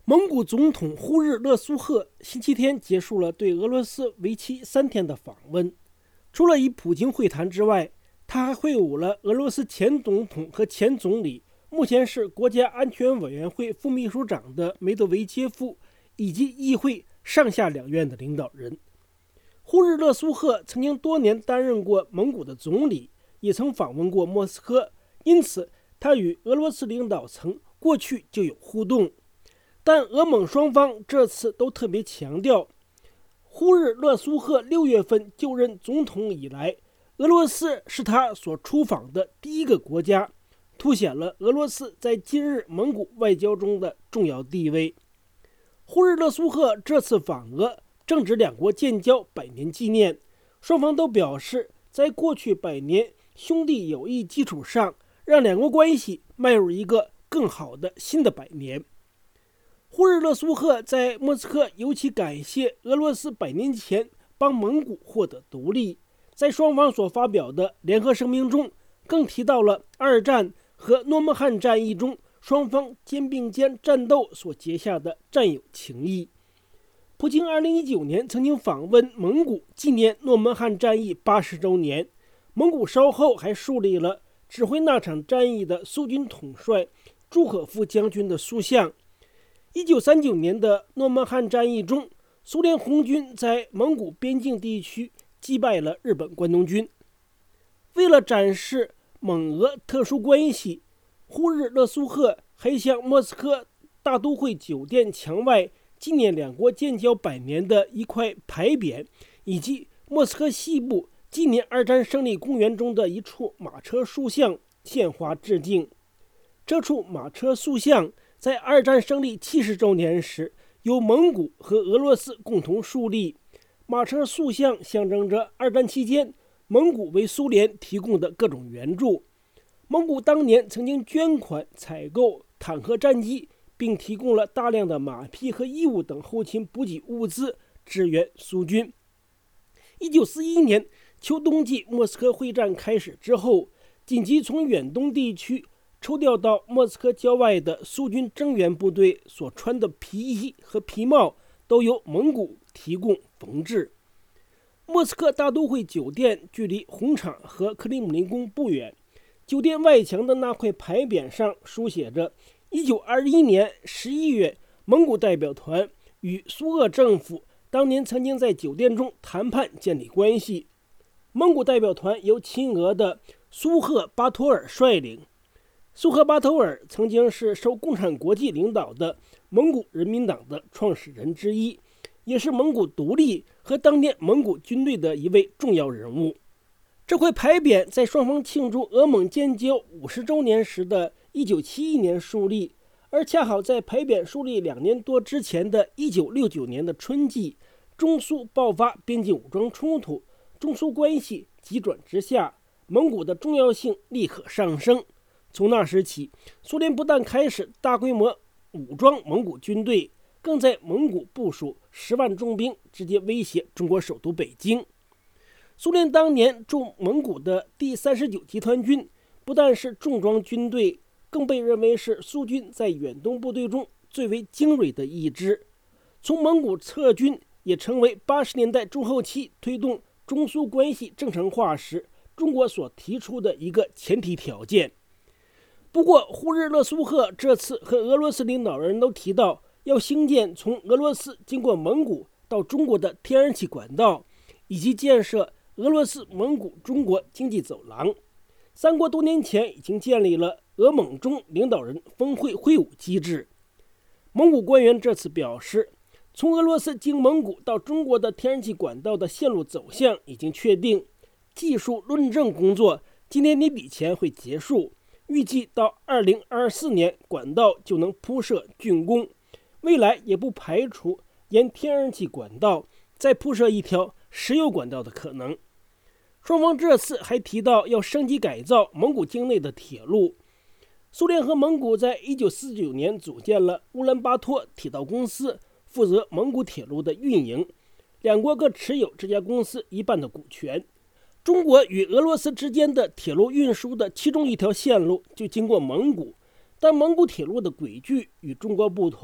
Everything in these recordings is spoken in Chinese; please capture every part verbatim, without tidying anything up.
蒙古总统呼日勒苏赫星期天结束了对俄罗斯为期三天的访问。除了与普京会谈之外，他还会晤了俄罗斯前总统和前总理，目前是国家安全委员会副秘书长的梅德韦杰夫，以及议会上下两院的领导人。呼日勒苏赫曾经多年担任过蒙古的总理，也曾访问过莫斯科，因此他与俄罗斯领导层过去就有互动。但俄蒙双方这次都特别强调，呼日勒苏赫六月份就任总统以来，俄罗斯是他所出访的第一个国家，凸显了俄罗斯在今日蒙古外交中的重要地位。呼日勒苏赫这次访俄正值两国建交百年纪念，双方都表示，在过去百年兄弟友谊基础上，让两国关系迈入一个更好的新的百年。呼日勒苏赫在莫斯科尤其感谢俄罗斯百年前帮蒙古获得独立，在双方所发表的联合声明中，更提到了二战和诺门汉战役中双方肩并肩战斗所结下的战友情谊。普京二零一九年曾经访问蒙古，纪念诺门汉战役八十周年。蒙古稍后还树立了指挥那场战役的苏军统帅朱可夫将军的塑像。一九三九年的诺门汉战役中，苏联红军在蒙古边境地区击败了日本关东军。为了展示蒙俄特殊关系，呼日勒苏赫还向莫斯科大都会酒店墙外纪念两国建交百年的一块牌匾，以及莫斯科西部纪念二战胜利公园中的一处马车塑像献花致敬。这处马车塑像在二战胜利七十周年时，由蒙古和俄罗斯共同树立。马车塑像象征着二战期间蒙古为苏联提供的各种援助。蒙古当年曾经捐款采购坦克战机，并提供了大量的马匹和衣物等后勤补给物资支援苏军。一九四一年秋冬季莫斯科会战开始之后，紧急从远东地区抽调到莫斯科郊外的苏军增援部队所穿的皮衣和皮帽都由蒙古提供缝制。莫斯科大都会酒店距离红场和克里姆林宫不远，酒店外墙的那块牌匾上书写着一九二一年十一月蒙古代表团与苏俄政府当年曾经在酒店中谈判建立关系。蒙古代表团由亲俄的苏赫巴托尔率领。苏赫巴托尔曾经是受共产国际领导的蒙古人民党的创始人之一，也是蒙古独立和当年蒙古军队的一位重要人物。这块牌匾在双方庆祝俄蒙建交五十周年时的一九七一年树立，而恰好在牌匾树立两年多之前的一九六九年的春季，中苏爆发边境武装冲突，中苏关系急转直下，蒙古的重要性立刻上升。从那时起，苏联不但开始大规模武装蒙古军队，更在蒙古部署十万重兵，直接威胁中国首都北京。苏联当年驻蒙古的第三十九集团军不但是重装军队，更被认为是苏军在远东部队中最为精锐的一支。从蒙古撤军也成为八十年代中后期推动中苏关系正常化时中国所提出的一个前提条件。不过，呼日勒苏赫这次和俄罗斯领导人都提到要兴建从俄罗斯经过蒙古到中国的天然气管道，以及建设俄罗斯蒙古中国经济走廊。三国多年前已经建立了俄蒙中领导人峰会会晤机制。蒙古官员这次表示，从俄罗斯经蒙古到中国的天然气管道的线路走向已经确定，技术论证工作今年年底前会结束，预计到二零二四年管道就能铺设竣工，未来也不排除沿天然气管道再铺设一条石油管道的可能。双方这次还提到要升级改造蒙古境内的铁路。苏联和蒙古在一九四九年组建了乌兰巴托铁道公司，负责蒙古铁路的运营，两国各持有这家公司一半的股权。中国与俄罗斯之间的铁路运输的其中一条线路就经过蒙古，但蒙古铁路的轨距与中国不同，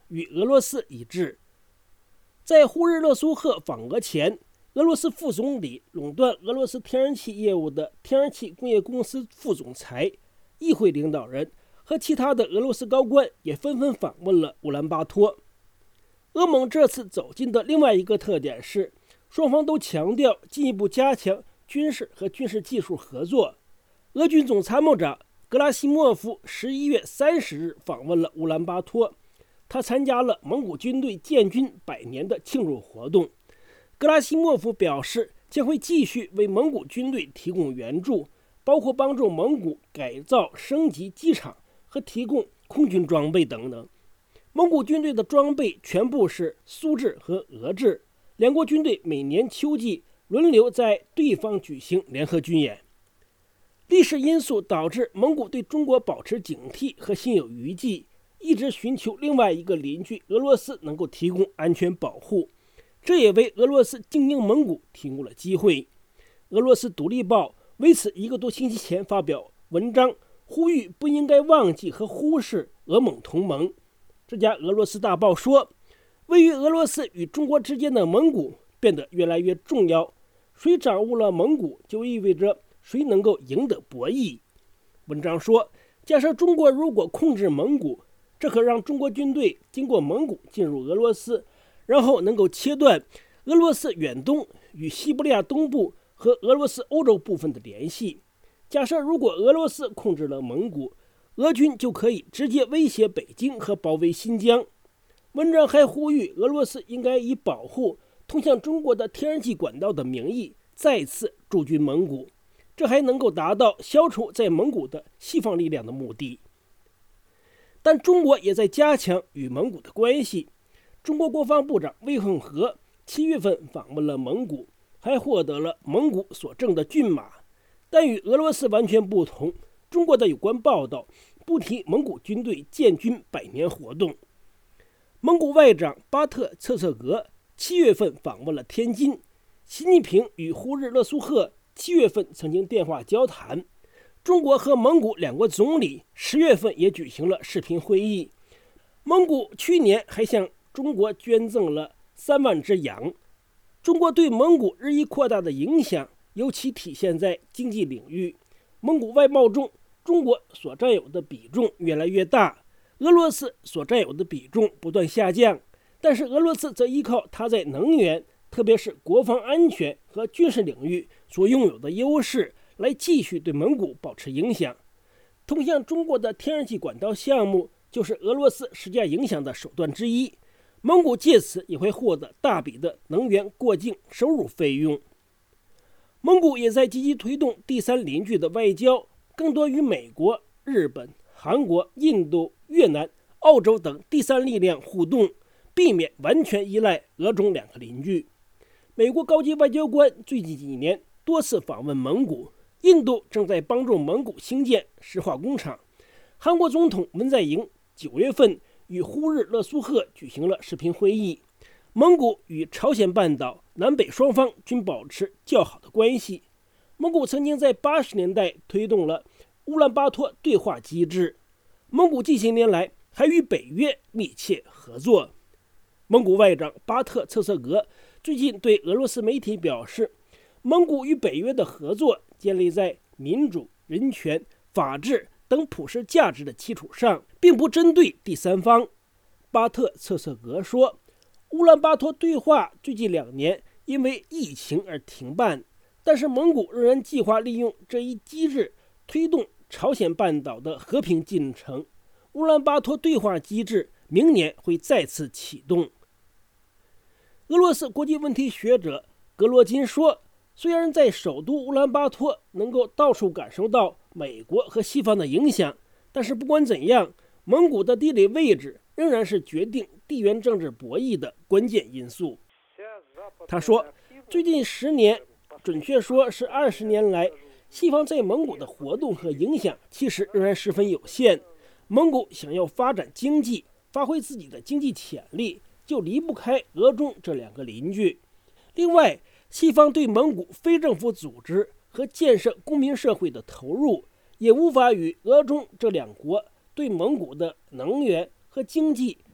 与俄罗斯一致。在呼日勒苏赫访俄前，俄罗斯副总理、垄断俄罗斯天然气业务的天然气工业公司副总裁、议会领导人和其他的俄罗斯高官也纷纷访问了乌兰巴托。俄蒙这次走近的另外一个特点是，双方都强调进一步加强军事和军事技术合作。俄军总参谋长格拉西莫夫十一月三十日访问了乌兰巴托，他参加了蒙古军队建军百年的庆祝活动。格拉西莫夫表示，将会继续为蒙古军队提供援助，包括帮助蒙古改造升级机场和提供空军装备等等。蒙古军队的装备全部是苏制和俄制，两国军队每年秋季轮流在对方举行联合军演。历史因素导致蒙古对中国保持警惕和心有余悸，一直寻求另外一个邻居俄罗斯能够提供安全保护，这也为俄罗斯经营蒙古提供了机会。俄罗斯独立报为此一个多星期前发表文章，呼吁不应该忘记和忽视俄蒙同盟。这家俄罗斯大报说，位于俄罗斯与中国之间的蒙古变得越来越重要，谁掌握了蒙古就意味着谁能够赢得博弈。文章说，假设中国如果控制蒙古，这可让中国军队经过蒙古进入俄罗斯，然后能够切断俄罗斯远东与西伯利亚东部和俄罗斯欧洲部分的联系。假设如果俄罗斯控制了蒙古，俄军就可以直接威胁北京和包围新疆。文章还呼吁俄罗斯应该以保护通向中国的天然气管道的名义再次驻军蒙古，这还能够达到消除在蒙古的西方力量的目的。但中国也在加强与蒙古的关系。中国国防部长魏凤和七月份访问了蒙古，还获得了蒙古所赠的骏马。但与俄罗斯完全不同，中国的有关报道不提蒙古军队建军百年活动。蒙古外长巴特策策格七月份访问了天津，习近平与呼日勒苏赫七月份曾经电话交谈。中国和蒙古两国总理十月份也举行了视频会议。蒙古去年还向中国捐赠了三万只羊。中国对蒙古日益扩大的影响，尤其体现在经济领域。蒙古外贸中，中国所占有的比重越来越大，俄罗斯所占有的比重不断下降。但是俄罗斯则依靠它在能源，特别是国防安全和军事领域所拥有的优势，来继续对蒙古保持影响。通向中国的天然气管道项目就是俄罗斯施加影响的手段之一，蒙古借此也会获得大笔的能源过境收入费用。蒙古也在积极推动第三邻居的外交，更多与美国、日本、韩国、印度、越南、澳洲等第三力量互动，避免完全依赖俄中两个邻居。美国高级外交官最近几年多次访问蒙古，印度正在帮助蒙古兴建石化工厂。韩国总统文在寅九月份与呼日勒苏赫举行了视频会议。蒙古与朝鲜半岛南北双方均保持较好的关系。蒙古曾经在八十年代推动了乌兰巴托对话机制。蒙古近些年来还与北约密切合作。蒙古外长巴特策策格最近对俄罗斯媒体表示，蒙古与北约的合作建立在民主、人权、法治等普世价值的基础上，并不针对第三方。巴特策策格说，乌兰巴托对话最近两年因为疫情而停办，但是蒙古仍然计划利用这一机制推动朝鲜半岛的和平进程。乌兰巴托对话机制明年会再次启动。俄罗斯国际问题学者格罗金说，虽然在首都乌兰巴托能够到处感受到美国和西方的影响，但是不管怎样，蒙古的地理位置仍然是决定地缘政治博弈的关键因素。他说，最近十年，准确说是二十年来，西方在蒙古的活动和影响其实仍然十分有限。蒙古想要发展经济，发挥自己的经济潜力，就离不开俄中这两个邻居。另外，西方对蒙古非政府组织和建设公民社会的投入，也无法与俄中这两国对蒙古的能源和经济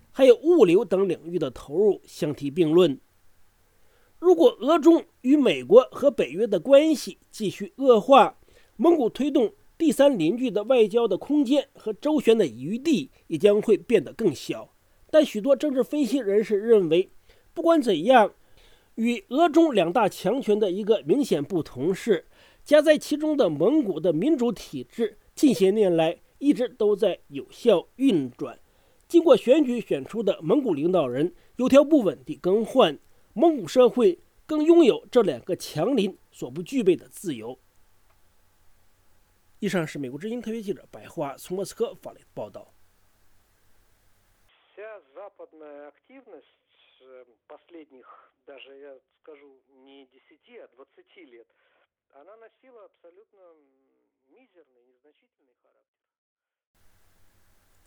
还有物流等领域的投入相提并论。如果俄中与美国和北约的关系继续恶化，蒙古推动第三邻居的外交的空间和周旋的余地也将会变得更小。但许多政治分析人士认为，不管怎样，与俄中两大强权的一个明显不同是，夹在其中的蒙古的民主体制近些年来一直都在有效运转。经过选举选出的蒙古领导人有条不紊地更换，蒙古社会更拥有这两个强邻所不具备的自由。以上是美国之音特约记者白桦从莫斯科发来的报道。 Вся западная активность последних, даже я скажу, не десяти, а двадцати лет, она носила абсолютно мизерный, незначительный характер.